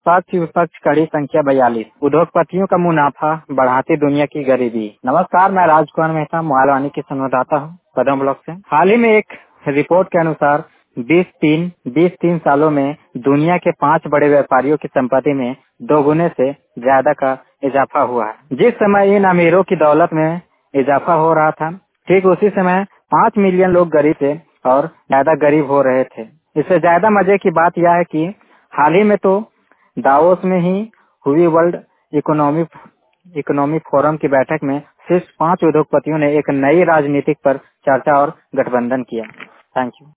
पक्ष विपक्ष कड़ी संख्या 42। उद्योगपतियों का मुनाफा बढ़ाती दुनिया की गरीबी। नमस्कार, मैं राजकुमार मेहता मोहालवानी की संवाददाता हूँ पदम ब्लॉक से। हाल ही में एक रिपोर्ट के अनुसार 20-3 सालों में दुनिया के 5 बड़े व्यापारियों की संपत्ति में 2 गुने से ज्यादा का इजाफा हुआ है। जिस समय इन अमीरों की दौलत में इजाफा हो रहा था, ठीक उसी समय 5 मिलियन लोग गरीब थे और ज्यादा गरीब हो रहे थे। इससे ज्यादा मजे की बात यह है कि हाल ही में तो दावोस में ही हुई वर्ल्ड इकोनॉमिक फोरम की बैठक में शीर्ष 5 उद्योगपतियों ने एक नई राजनीतिक पर चर्चा और गठबंधन किया। Thank you.